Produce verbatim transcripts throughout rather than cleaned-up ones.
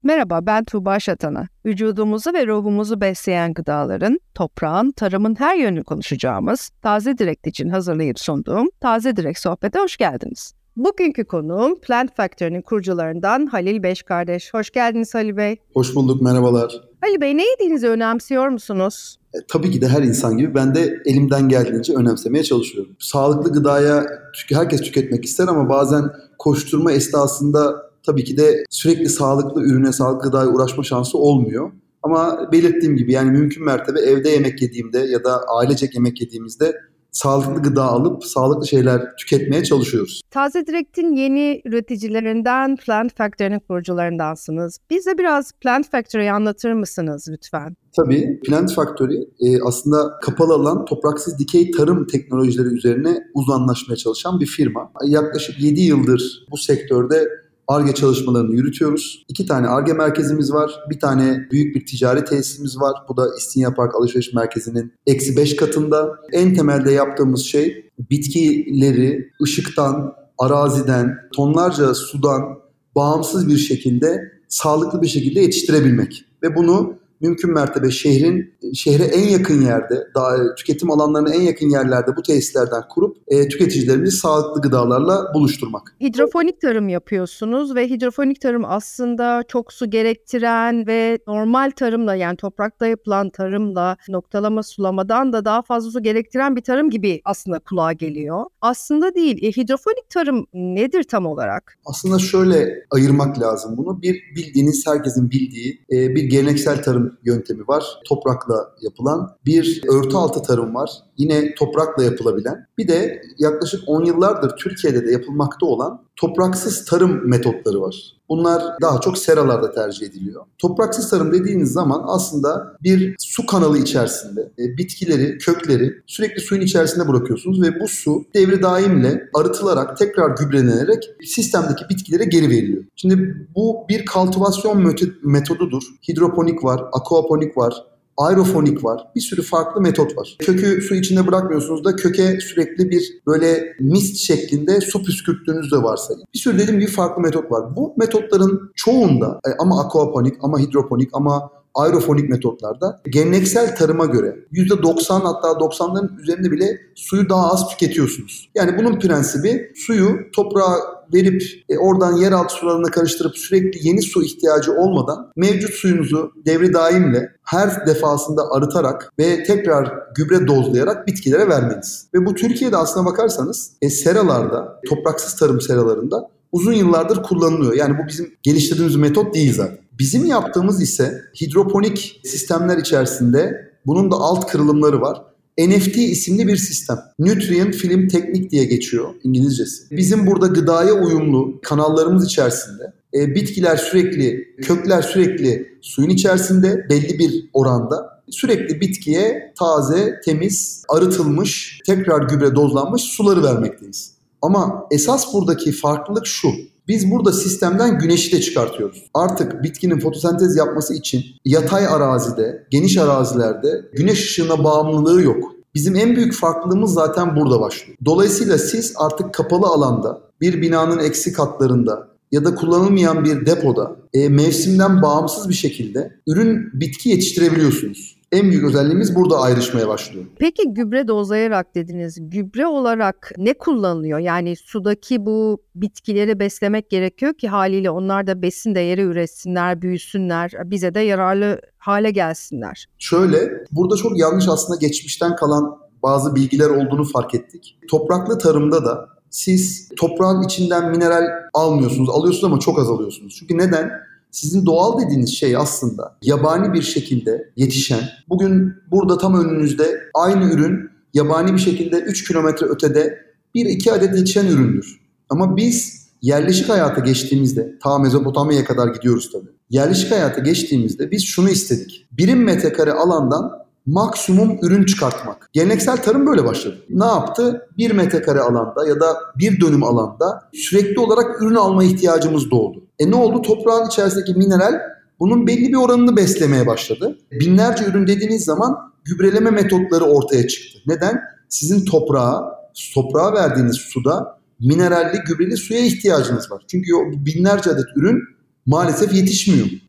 Merhaba, ben Tuğba Şatan'a. Vücudumuzu ve ruhumuzu besleyen gıdaların, toprağın, tarımın her yönünü konuşacağımız Taze Direkt için hazırlayıp sunduğum Taze Direkt Sohbet'e hoş geldiniz. Bugünkü konuğum Plant Factory'nin kurucularından Halil Beşkardeş. Hoş geldiniz Halil Bey. Hoş bulduk, merhabalar. Halil Bey, ne yediğinizi önemsiyor musunuz? E, tabii ki de her insan gibi ben de elimden geldiğince önemsemeye çalışıyorum. Sağlıklı gıdaya tük- herkes tüketmek ister ama bazen koşturma esnasında tabii ki de sürekli sağlıklı ürüne, sağlıklı gıdaya uğraşma şansı olmuyor. Ama belirttiğim gibi yani mümkün mertebe evde yemek yediğimde ya da ailecek yemek yediğimizde sağlıklı gıda alıp sağlıklı şeyler tüketmeye çalışıyoruz. Taze Direkt'in yeni üreticilerinden, Plant Factory'nin kurucularındansınız. Bize biraz Plant Factory'yi anlatır mısınız lütfen? Tabii Plant Factory e, aslında kapalı alan topraksız dikey tarım teknolojileri üzerine uzmanlaşmaya çalışan bir firma. Yaklaşık yedi yıldır bu sektörde Ar-Ge çalışmalarını yürütüyoruz. İki tane Ar-Ge merkezimiz var. Bir tane büyük bir ticari tesisimiz var. Bu da İstinye Park Alışveriş Merkezi'nin eksi beş katında. En temelde yaptığımız şey bitkileri ışıktan, araziden, tonlarca sudan bağımsız bir şekilde, sağlıklı bir şekilde yetiştirebilmek. Ve bunu mümkün mertebe şehrin şehre en yakın yerde, daha tüketim alanlarına en yakın yerlerde bu tesislerden kurup e, tüketicilerimizi sağlıklı gıdalarla buluşturmak. Hidrofonik tarım yapıyorsunuz ve hidrofonik tarım aslında çok su gerektiren ve normal tarımla, yani toprakta yapılan tarımla, noktalama sulamadan da daha fazla su gerektiren bir tarım gibi aslında kulağa geliyor. Aslında değil. E, hidrofonik tarım nedir tam olarak? Aslında şöyle ayırmak lazım bunu. Bir bildiğiniz, herkesin bildiği e, bir geleneksel tarım yöntemi var. Toprakla yapılan. Bir örtü altı tarım var. Yine toprakla yapılabilen. Bir de yaklaşık on yıllardır Türkiye'de de yapılmakta olan topraksız tarım metotları var. Bunlar daha çok seralarda tercih ediliyor. Topraksız tarım dediğiniz zaman aslında bir su kanalı içerisinde e, bitkileri, kökleri sürekli suyun içerisinde bırakıyorsunuz ve bu su devri daimle arıtılarak tekrar gübrelenerek sistemdeki bitkilere geri veriliyor. Şimdi bu bir kaltivasyon metodudur. Hidroponik var, aquaponik var, aerofonik var. Bir sürü farklı metot var. Kökü su içinde bırakmıyorsunuz da köke sürekli bir böyle mist şeklinde su püskürttüğünüz de varsayın. Bir sürü dediğim gibi farklı metot var. Bu metotların çoğunda ama aquaponik ama hidroponik ama aerofonik metotlarda geleneksel tarıma göre yüzde doksan hatta doksanların üzerinde bile suyu daha az tüketiyorsunuz. Yani bunun prensibi suyu toprağa verip e, oradan yeraltı sularına karıştırıp sürekli yeni su ihtiyacı olmadan mevcut suyunuzu devri daimle her defasında arıtarak ve tekrar gübre dozlayarak bitkilere vermeniz. Ve bu Türkiye'de aslına bakarsanız e, seralarda, topraksız tarım seralarında uzun yıllardır kullanılıyor. Yani bu bizim geliştirdiğimiz metot değil zaten. Bizim yaptığımız ise hidroponik sistemler içerisinde bunun da alt kırılımları var. N F T isimli bir sistem. Nutrient Film Teknik diye geçiyor İngilizcesi. Bizim burada gıdaya uyumlu kanallarımız içerisinde e, bitkiler sürekli, kökler sürekli suyun içerisinde belli bir oranda sürekli bitkiye taze, temiz, arıtılmış, tekrar gübre dozlanmış suları vermekteyiz. Ama esas buradaki farklılık şu. Biz burada sistemden güneşi de çıkartıyoruz. Artık bitkinin fotosentez yapması için yatay arazide, geniş arazilerde güneş ışığına bağımlılığı yok. Bizim en büyük farklılığımız zaten burada başlıyor. Dolayısıyla siz artık kapalı alanda, bir binanın eksi katlarında ya da kullanılmayan bir depoda e, mevsimden bağımsız bir şekilde ürün, bitki yetiştirebiliyorsunuz. En büyük özelliğimiz burada ayrışmaya başlıyor. Peki gübre dozlayarak dediniz. Gübre olarak ne kullanılıyor? Yani sudaki bu bitkileri beslemek gerekiyor ki haliyle onlar da besin değeri üretsinler, büyüsünler, bize de yararlı hale gelsinler. Şöyle, burada çok yanlış aslında geçmişten kalan bazı bilgiler olduğunu fark ettik. Topraklı tarımda da siz toprağın içinden mineral almıyorsunuz, alıyorsunuz ama çok az alıyorsunuz. Çünkü neden? Sizin doğal dediğiniz şey aslında yabani bir şekilde yetişen, bugün burada tam önünüzde aynı ürün yabani bir şekilde üç kilometre ötede bir iki adet yetişen üründür. Ama biz yerleşik hayata geçtiğimizde, ta Mezopotamya'ya kadar gidiyoruz tabii. Yerleşik hayata geçtiğimizde biz şunu istedik. Birim metrekare alandan maksimum ürün çıkartmak. Geleneksel tarım böyle başladı. Ne yaptı? Bir metrekare alanda ya da bir dönüm alanda sürekli olarak ürün alma ihtiyacımız doğdu. E ne oldu? Toprağın içerisindeki mineral bunun belli bir oranını beslemeye başladı. Binlerce ürün dediğiniz zaman gübreleme metotları ortaya çıktı. Neden? Sizin toprağa, toprağa verdiğiniz suda mineralli, gübreli suya ihtiyacınız var. Çünkü o binlerce adet ürün maalesef yetişmiyor.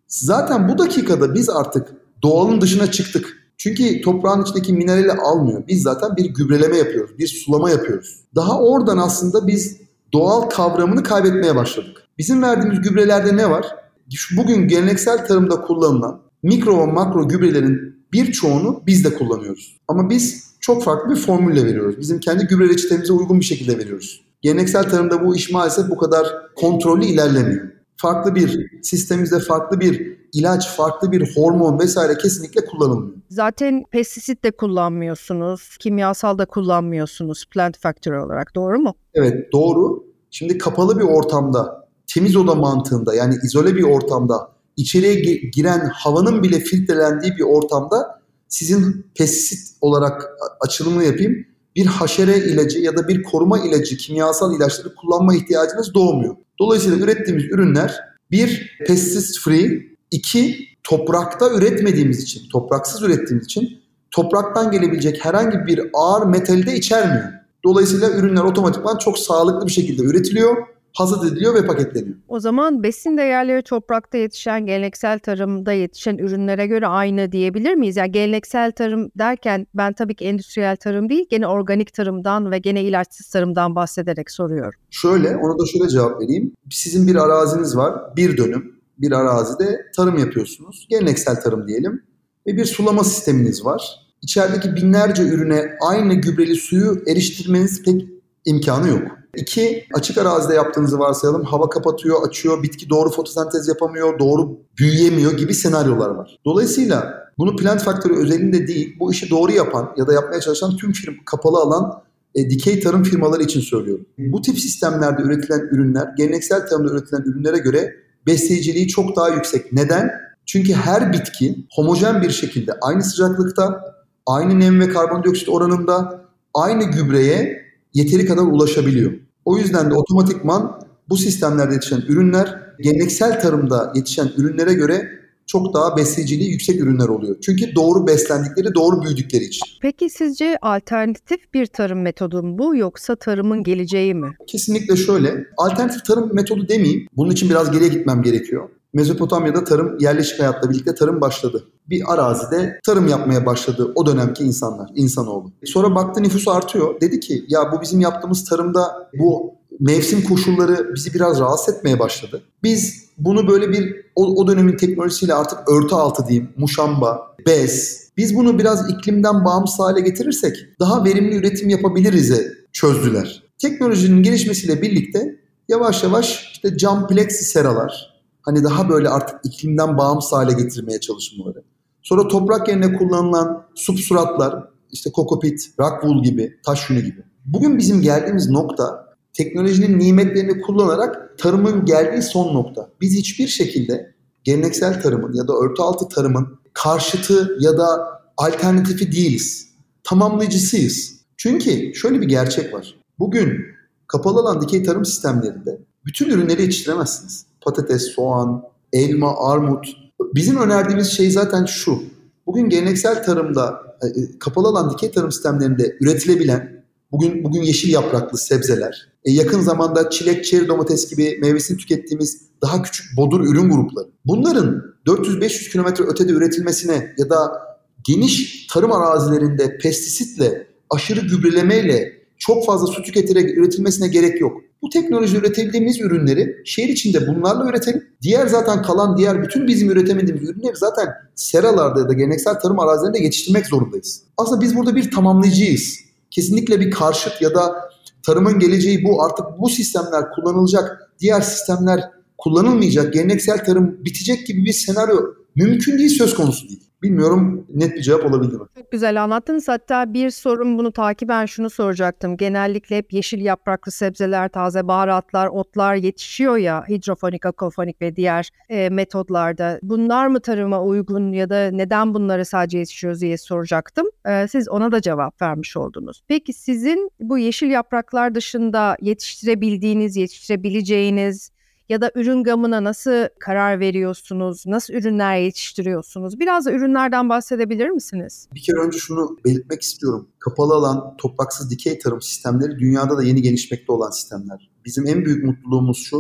Zaten bu dakikada biz artık doğalın dışına çıktık. Çünkü toprağın içindeki minerali almıyor. Biz zaten bir gübreleme yapıyoruz, bir sulama yapıyoruz. Daha oradan aslında biz doğal kavramını kaybetmeye başladık. Bizim verdiğimiz gübrelerde ne var? Bugün geleneksel tarımda kullanılan mikro ve makro gübrelerin birçoğunu biz de kullanıyoruz. Ama biz çok farklı bir formülle veriyoruz. Bizim kendi gübre reçetemize uygun bir şekilde veriyoruz. Geleneksel tarımda bu iş maalesef bu kadar kontrollü ilerlemiyor. Farklı bir sistemimizde farklı bir ilaç, farklı bir hormon vesaire kesinlikle kullanılmıyor. Zaten pestisit de kullanmıyorsunuz, kimyasal da kullanmıyorsunuz plant factory olarak, doğru mu? Evet, doğru. Şimdi kapalı bir ortamda, temiz oda mantığında, yani izole bir ortamda, içeriye giren havanın bile filtrelendiği bir ortamda sizin pestisit olarak açılımını yapayım, bir haşere ilacı ya da bir koruma ilacı, kimyasal ilaçları kullanma ihtiyacınız doğmuyor. Dolayısıyla ürettiğimiz ürünler bir, pesticide free, iki, toprakta üretmediğimiz için, topraksız ürettiğimiz için topraktan gelebilecek herhangi bir ağır metali de içermiyor. Dolayısıyla ürünler otomatikman çok sağlıklı bir şekilde üretiliyor, hazır ediliyor ve paketleniyor. O zaman besin değerleri toprakta yetişen, geleneksel tarımda yetişen ürünlere göre aynı diyebilir miyiz? Yani geleneksel tarım derken ben tabii ki endüstriyel tarım değil, gene organik tarımdan ve gene ilaçsız tarımdan bahsederek soruyorum. Şöyle, ona da şöyle cevap vereyim. Sizin bir araziniz var, bir dönüm. Bir arazide tarım yapıyorsunuz. Geleneksel tarım diyelim. Ve bir sulama sisteminiz var. İçerideki binlerce ürüne aynı gübreli suyu eriştirmeniz pek imkanı yok. İki, açık arazide yaptığınızı varsayalım. Hava kapatıyor, açıyor, bitki doğru fotosentez yapamıyor, doğru büyüyemiyor gibi senaryolar var. Dolayısıyla bunu Plant Factory özelinde değil, bu işi doğru yapan ya da yapmaya çalışan tüm firma, kapalı alan e, dikey tarım firmaları için söylüyorum. Bu tip sistemlerde üretilen ürünler, geleneksel tarımda üretilen ürünlere göre besleyiciliği çok daha yüksek. Neden? Çünkü her bitki homojen bir şekilde aynı sıcaklıkta, aynı nem ve karbondioksit oranında, aynı gübreye yeteri kadar ulaşabiliyor. O yüzden de otomatikman bu sistemlerde yetişen ürünler geleneksel tarımda yetişen ürünlere göre çok daha besleyiciliği yüksek ürünler oluyor. Çünkü doğru beslendikleri, doğru büyüdükleri için. Peki sizce alternatif bir tarım metodu mu bu yoksa tarımın geleceği mi? Kesinlikle şöyle. Alternatif tarım metodu demeyeyim. Bunun için biraz geriye gitmem gerekiyor. Mezopotamya'da tarım, yerleşik hayatla birlikte tarım başladı. Bir arazide tarım yapmaya başladı o dönemki insanlar, insanoğlu. Sonra baktı nüfus artıyor. Dedi ki ya bu bizim yaptığımız tarımda bu mevsim koşulları bizi biraz rahatsız etmeye başladı. Biz bunu böyle bir o, o dönemin teknolojisiyle artık örtü altı diyeyim, muşamba, bez. Biz bunu biraz iklimden bağımsız hale getirirsek daha verimli üretim yapabiliriz'e çözdüler. Teknolojinin gelişmesiyle birlikte yavaş yavaş işte cam plexi seralar, hani daha böyle artık iklimden bağımsız hale getirmeye çalışmaları. Sonra toprak yerine kullanılan substratlar, işte kokopit, rockwool gibi, taş yünü gibi. Bugün bizim geldiğimiz nokta teknolojinin nimetlerini kullanarak tarımın geldiği son nokta. Biz hiçbir şekilde geleneksel tarımın ya da örtü altı tarımın karşıtı ya da alternatifi değiliz. Tamamlayıcısıyız. Çünkü şöyle bir gerçek var. Bugün kapalı alan dikey tarım sistemlerinde bütün ürünleri yetiştiremezsiniz. Patates, soğan, elma, armut. Bizim önerdiğimiz şey zaten şu. Bugün geleneksel tarımda, kapalı alan dikey tarım sistemlerinde üretilebilen, bugün bugün yeşil yapraklı sebzeler, yakın zamanda çilek, çeri domates gibi meyvesini tükettiğimiz daha küçük bodur ürün grupları. Bunların dört yüz beş yüz kilometre ötede üretilmesine ya da geniş tarım arazilerinde pestisitle, aşırı gübrelemeyle çok fazla su tüketerek üretilmesine gerek yok. Bu teknoloji üretebildiğimiz ürünleri şehir içinde bunlarla üretelim. Diğer zaten kalan diğer bütün bizim üretemediğimiz ürünleri zaten seralarda ya da geleneksel tarım arazilerinde yetiştirmek zorundayız. Aslında biz burada bir tamamlayıcıyız. Kesinlikle bir karşıt ya da tarımın geleceği bu, artık bu sistemler kullanılacak, diğer sistemler kullanılmayacak, geleneksel tarım bitecek gibi bir senaryo mümkün değil, söz konusu değil. Bilmiyorum net bir cevap olabildi mi? Çok güzel anlattınız. Hatta bir sorum bunu takiben şunu soracaktım. Genellikle hep yeşil yapraklı sebzeler, taze baharatlar, otlar yetişiyor ya hidrofonik, aquafonik ve diğer e, metodlarda. Bunlar mı tarıma uygun ya da neden bunları sadece yetişiyoruz diye soracaktım. E, siz ona da cevap vermiş oldunuz. Peki sizin bu yeşil yapraklar dışında yetiştirebildiğiniz, yetiştirebileceğiniz ya da ürün gamına nasıl karar veriyorsunuz? Nasıl ürünler yetiştiriyorsunuz? Biraz da ürünlerden bahsedebilir misiniz? Bir kere önce şunu belirtmek istiyorum. Kapalı alan, topraksız dikey tarım sistemleri dünyada da yeni gelişmekte olan sistemler. Bizim en büyük mutluluğumuz şu,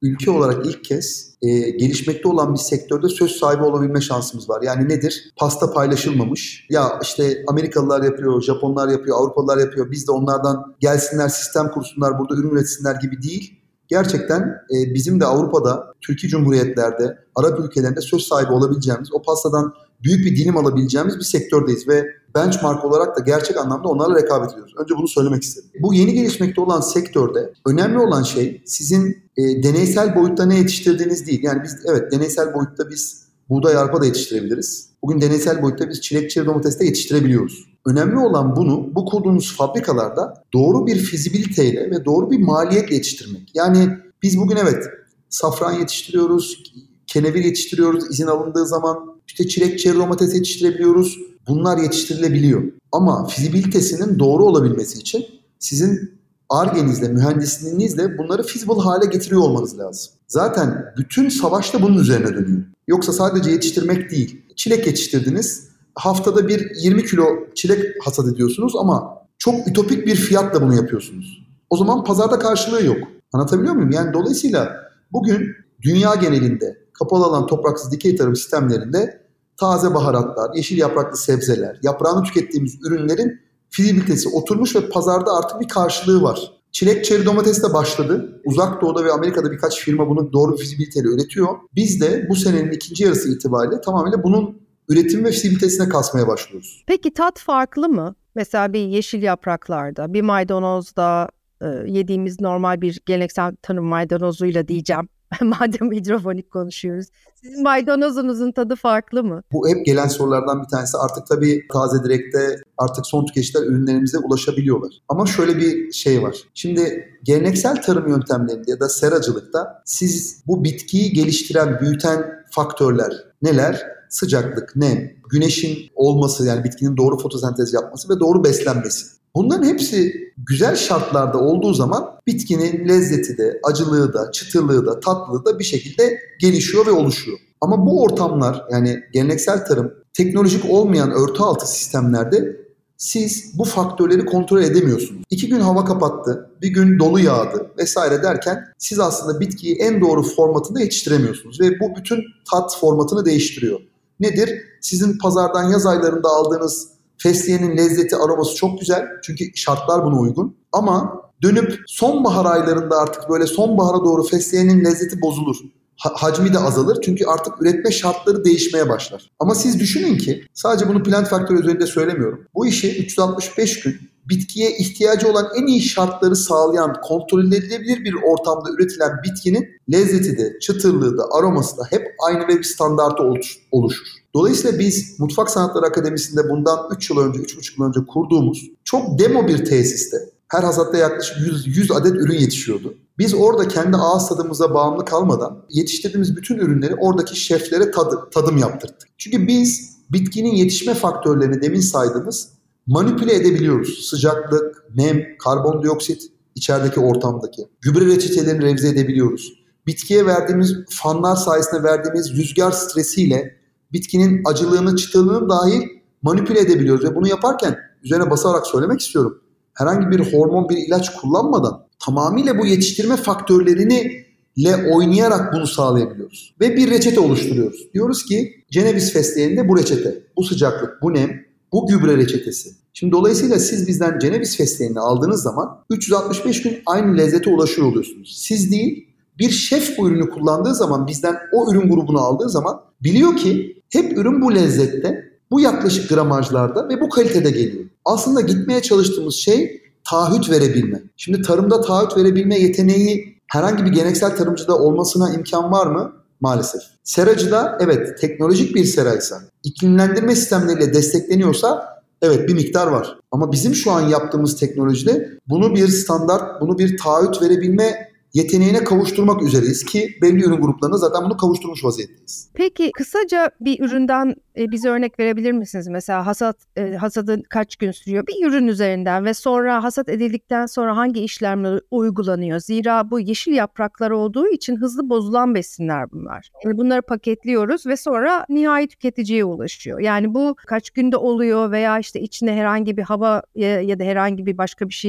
ülke olarak ilk kez e, gelişmekte olan bir sektörde söz sahibi olabilme şansımız var. Yani nedir? Pasta paylaşılmamış. Ya işte Amerikalılar yapıyor, Japonlar yapıyor, Avrupalılar yapıyor. Biz de onlardan gelsinler, sistem kursunlar, burada ürün üretsinler gibi değil. Gerçekten e, bizim de Avrupa'da, Türkiye Cumhuriyetlerde, Arap ülkelerinde söz sahibi olabileceğimiz, o pastadan büyük bir dilim alabileceğimiz bir sektördeyiz ve benchmark olarak da gerçek anlamda onlarla rekabet ediyoruz. Önce bunu söylemek istedim. Bu yeni gelişmekte olan sektörde önemli olan şey sizin e, deneysel boyutta ne yetiştirdiğiniz değil. Yani biz evet deneysel boyutta biz buğday arpa da yetiştirebiliriz. Bugün deneysel boyutta biz çilek, çeri, domates de yetiştirebiliyoruz. Önemli olan bunu bu kurduğunuz fabrikalarda doğru bir fizibiliteyle ve doğru bir maliyetle yetiştirmek. Yani biz bugün evet safran yetiştiriyoruz, kenevir yetiştiriyoruz izin alındığı zaman, işte çilek, çeri, domates yetiştirebiliyoruz. Bunlar yetiştirilebiliyor. Ama fizibilitesinin doğru olabilmesi için sizin Ar-Ge'nizle, mühendisliğinizle bunları feasible hale getiriyor olmanız lazım. Zaten bütün savaş da bunun üzerine dönüyor. Yoksa sadece yetiştirmek değil. Çilek yetiştirdiniz, haftada bir yirmi kilo çilek hasat ediyorsunuz ama çok ütopik bir fiyatla bunu yapıyorsunuz. O zaman pazarda karşılığı yok. Anlatabiliyor muyum? Yani dolayısıyla bugün dünya genelinde kapalı alan topraksız dikey tarım sistemlerinde taze baharatlar, yeşil yapraklı sebzeler, yaprağını tükettiğimiz ürünlerin fizibilitesi oturmuş ve pazarda artık bir karşılığı var. Çilek, çeri, domates de başladı. Uzak Doğu'da ve Amerika'da birkaç firma bunu doğru fizibiliteyle üretiyor. Biz de bu senenin ikinci yarısı itibariyle tamamıyla bunun üretim ve fizibilitesine kasmaya başlıyoruz. Peki tat farklı mı? Mesela bir yeşil yapraklarda, bir maydanozda e, yediğimiz normal bir geleneksel tarım maydanozuyla diyeceğim. Madem hidroponik konuşuyoruz. Sizin maydanozunuzun tadı farklı mı? Bu hep gelen sorulardan bir tanesi. Artık tabii taze direkte artık son tüketiciler ürünlerimize ulaşabiliyorlar. Ama şöyle bir şey var. Şimdi geleneksel tarım yöntemlerinde ya da seracılıkta siz bu bitkiyi geliştiren, büyüten faktörler neler? Sıcaklık, nem, güneşin olması yani bitkinin doğru fotosentez yapması ve doğru beslenmesi. Bunların hepsi güzel şartlarda olduğu zaman bitkinin lezzeti de, acılığı da, çıtırlığı da, tatlılığı da bir şekilde gelişiyor ve oluşuyor. Ama bu ortamlar yani geleneksel tarım, teknolojik olmayan örtü altı sistemlerde siz bu faktörleri kontrol edemiyorsunuz. İki gün hava kapattı, bir gün dolu yağdı vesaire derken siz aslında bitkiyi en doğru formatında yetiştiremiyorsunuz. Ve bu bütün tat formatını değiştiriyor. Nedir? Sizin pazardan yaz aylarında aldığınız fesleğenin lezzeti, aroması çok güzel. Çünkü şartlar buna uygun. Ama dönüp sonbahar aylarında artık böyle sonbahara doğru fesleğenin lezzeti bozulur. Ha- hacmi de azalır. Çünkü artık üretme şartları değişmeye başlar. Ama siz düşünün ki, sadece bunu plant faktörü üzerinde söylemiyorum. Bu işi üç yüz altmış beş gün bitkiye ihtiyacı olan en iyi şartları sağlayan, kontrol edilebilir bir ortamda üretilen bitkinin lezzeti de, çıtırlığı da, aroması da hep aynı ve bir standartı oluşur. Dolayısıyla biz Mutfak Sanatları Akademisi'nde bundan üç yıl önce, üç buçuk yıl önce kurduğumuz çok demo bir tesiste her hasatta yaklaşık yüz, yüz adet ürün yetişiyordu. Biz orada kendi ağız tadımıza bağımlı kalmadan yetiştirdiğimiz bütün ürünleri oradaki şeflere tadı, tadım yaptırdık. Çünkü biz bitkinin yetişme faktörlerini demin saydığımız manipüle edebiliyoruz. Sıcaklık, nem, karbondioksit içerideki ortamdaki. Gübre reçetelerini revize edebiliyoruz. Bitkiye verdiğimiz fanlar sayesinde verdiğimiz rüzgar stresiyle bitkinin acılığını, çıtırlığını dahil manipüle edebiliyoruz. Ve bunu yaparken üzerine basarak söylemek istiyorum. Herhangi bir hormon, bir ilaç kullanmadan tamamıyla bu yetiştirme faktörlerini ile oynayarak bunu sağlayabiliyoruz. Ve bir reçete oluşturuyoruz. Diyoruz ki Ceneviz fesleğeninde bu reçete, bu sıcaklık, bu nem, bu gübre reçetesi. Şimdi dolayısıyla siz bizden Ceneviz fesleğenini aldığınız zaman üç yüz altmış beş gün aynı lezzete ulaşıyor oluyorsunuz. Siz değil, bir şef bu ürünü kullandığı zaman, bizden o ürün grubunu aldığı zaman biliyor ki hep ürün bu lezzette, bu yaklaşık gramajlarda ve bu kalitede geliyor. Aslında gitmeye çalıştığımız şey taahhüt verebilme. Şimdi tarımda taahhüt verebilme yeteneği herhangi bir geleneksel tarımcıda olmasına imkan var mı? Maalesef. Seracıda evet teknolojik bir seraysa, iklimlendirme sistemleriyle destekleniyorsa evet bir miktar var. Ama bizim şu an yaptığımız teknolojide bunu bir standart, bunu bir taahhüt verebilme yeteneğine kavuşturmak üzereyiz ki belli ürün gruplarına zaten bunu kavuşturmuş vaziyetteyiz. Peki kısaca bir üründen e, bize örnek verebilir misiniz? Mesela hasat e, hasadı kaç gün sürüyor bir ürün üzerinden ve sonra hasat edildikten sonra hangi işlemler uygulanıyor? Zira bu yeşil yapraklar olduğu için hızlı bozulan besinler bunlar. Yani bunları paketliyoruz ve sonra nihai tüketiciye ulaşıyor. Yani bu kaç günde oluyor veya işte içine herhangi bir hava ya, ya da herhangi bir başka bir şey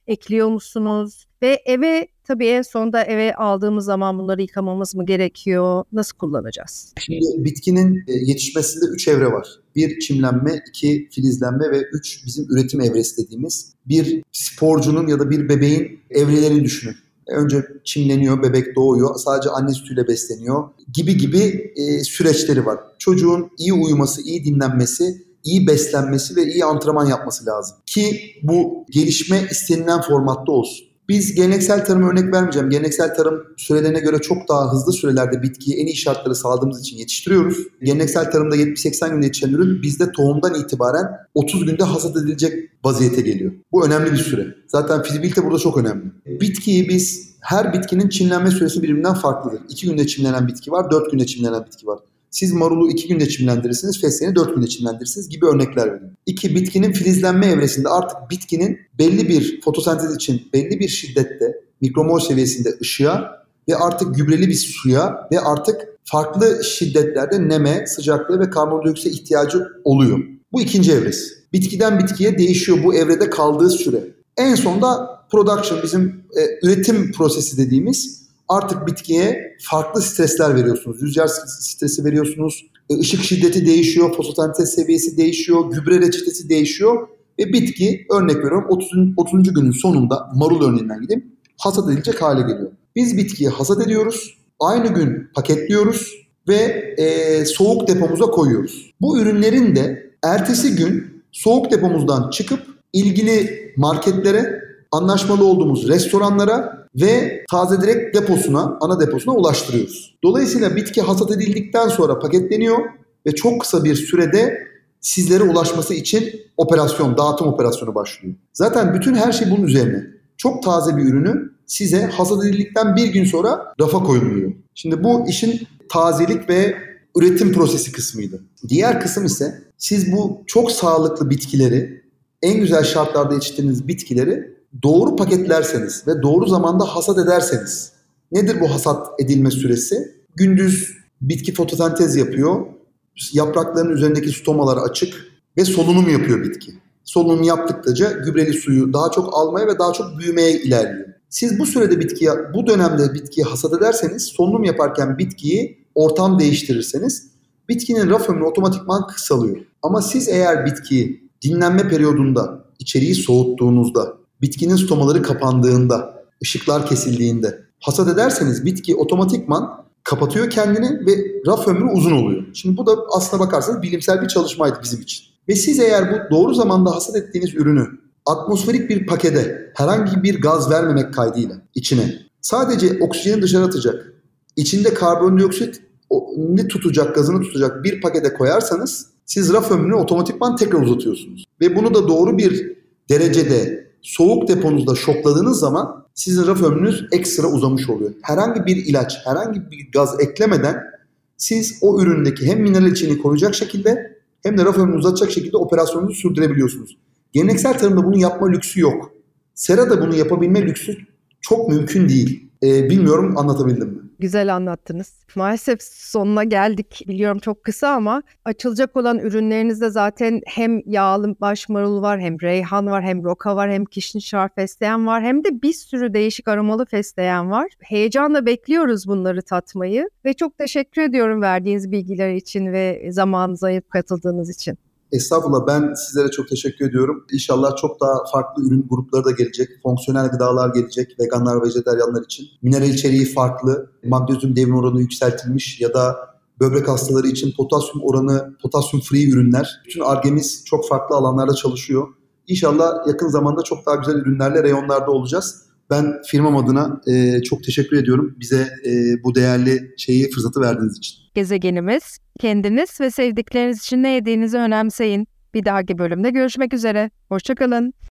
ekliyor musunuz? Ve eve tabii en sonda eve aldığımız zaman bunları yıkamamız mı gerekiyor? Nasıl kullanacağız? Şimdi bitkinin yetişmesinde üç evre var. Bir çimlenme, iki filizlenme ve üç bizim üretim evresi dediğimiz bir sporcunun ya da bir bebeğin evrelerini düşünün. Önce çimleniyor, bebek doğuyor, sadece anne sütüyle besleniyor gibi gibi e, süreçleri var. Çocuğun iyi uyuması, iyi dinlenmesi, iyi beslenmesi ve iyi antrenman yapması lazım ki bu gelişme istenilen formatta olsun. Biz geleneksel tarıma örnek vermeyeceğim. Geleneksel tarım sürelerine göre çok daha hızlı sürelerde bitkiyi en iyi şartları sağladığımız için yetiştiriyoruz. Geleneksel tarımda yetmiş seksen günde yetişen ürün bizde tohumdan itibaren otuz günde hasat edilecek vaziyete geliyor. Bu önemli bir süre. Zaten fizibilite burada çok önemli. Bitkiyi biz, her bitkinin çimlenme süresi birbirinden farklıdır. iki günde çimlenen bitki var, dört günde çimlenen bitki var. Siz marulu iki günde çimlendirirsiniz, fesleğeni dört günde çimlendirirsiniz gibi örnekler verin. İki, bitkinin filizlenme evresinde artık bitkinin belli bir fotosentez için belli bir şiddette, mikromol seviyesinde ışığa ve artık gübreli bir suya ve artık farklı şiddetlerde neme, sıcaklığı ve karbondioksite ihtiyacı oluyor. Bu ikinci evresi. Bitkiden bitkiye değişiyor bu evrede kaldığı süre. En sonunda production, bizim e, üretim prosesi dediğimiz, artık bitkiye farklı stresler veriyorsunuz. Rüzgar stresi veriyorsunuz, ışık şiddeti değişiyor, fotosentez seviyesi değişiyor, gübre reçetesi değişiyor ve bitki, örnek veriyorum otuzuncu günün sonunda, marul örneğinden gideyim, hasat edilecek hale geliyor. Biz bitkiyi hasat ediyoruz, aynı gün paketliyoruz ve e, soğuk depomuza koyuyoruz. Bu ürünlerin de ertesi gün soğuk depomuzdan çıkıp ilgili marketlere, anlaşmalı olduğumuz restoranlara ve taze direkt deposuna, ana deposuna ulaştırıyoruz. Dolayısıyla bitki hasat edildikten sonra paketleniyor ve çok kısa bir sürede sizlere ulaşması için operasyon, dağıtım operasyonu başlıyor. Zaten bütün her şey bunun üzerine. Çok taze bir ürünü size hasat edildikten bir gün sonra rafa koyuluyor. Şimdi bu işin tazelik ve üretim prosesi kısmıydı. Diğer kısım ise siz bu çok sağlıklı bitkileri, en güzel şartlarda yetiştirdiğiniz bitkileri doğru paketlerseniz ve doğru zamanda hasat ederseniz. Nedir bu hasat edilme süresi? Gündüz bitki fotosentez yapıyor. Yaprakların üzerindeki stomalar açık ve solunum yapıyor bitki. Solunum yaptıkça gübreli suyu daha çok almaya ve daha çok büyümeye ilerliyor. Siz bu sürede bitkiye, bu dönemde bitkiyi hasat ederseniz, solunum yaparken bitkiyi ortam değiştirirseniz bitkinin raf ömrü otomatikman kısalıyor. Ama siz eğer bitkiyi dinlenme periyodunda, içeriği soğuttuğunuzda, bitkinin stomaları kapandığında, ışıklar kesildiğinde hasat ederseniz bitki otomatikman kapatıyor kendini ve raf ömrü uzun oluyor. Şimdi bu da aslına bakarsanız bilimsel bir çalışmaydı bizim için. Ve siz eğer bu doğru zamanda hasat ettiğiniz ürünü atmosferik bir pakete herhangi bir gaz vermemek kaydıyla içine sadece oksijeni dışarı atacak, içinde karbondioksit ne tutacak, gazını tutacak bir pakete koyarsanız siz raf ömrünü otomatikman tekrar uzatıyorsunuz. Ve bunu da doğru bir derecede soğuk deponuzda şokladığınız zaman sizin raf ömrünüz ekstra uzamış oluyor. Herhangi bir ilaç, herhangi bir gaz eklemeden siz o üründeki hem mineral içeriğini koruyacak şekilde hem de raf ömrünü uzatacak şekilde operasyonunuzu sürdürebiliyorsunuz. Geleneksel tarımda bunu yapma lüksü yok. Serada bunu yapabilme lüksü çok mümkün değil. Ee, bilmiyorum anlatabildim mi? Güzel anlattınız. Maalesef sonuna geldik. Biliyorum çok kısa ama açılacak olan ürünlerinizde zaten hem yağlı baş marul var, hem reyhan var, hem roka var, hem kişnişar fesleğen var, hem de bir sürü değişik aromalı fesleğen var. Heyecanla bekliyoruz bunları tatmayı ve çok teşekkür ediyorum verdiğiniz bilgiler için ve zamanınızı ayırıp katıldığınız için. Estağfurullah, ben sizlere çok teşekkür ediyorum. İnşallah çok daha farklı ürün grupları da gelecek. Fonksiyonel gıdalar gelecek veganlar, vejetaryenler için. Mineral içeriği farklı, magnezyum devrim oranı yükseltilmiş ya da böbrek hastaları için potasyum oranı, potasyum free ürünler. Bütün Ar-Ge'miz çok farklı alanlarda çalışıyor. İnşallah yakın zamanda çok daha güzel ürünlerle reyonlarda olacağız. Ben firmam adına e, çok teşekkür ediyorum bize e, bu değerli şeyi, fırsatı verdiğiniz için. Gezegenimiz, kendiniz ve sevdikleriniz için ne yediğinizi önemseyin. Bir dahaki bölümde görüşmek üzere. Hoşça kalın.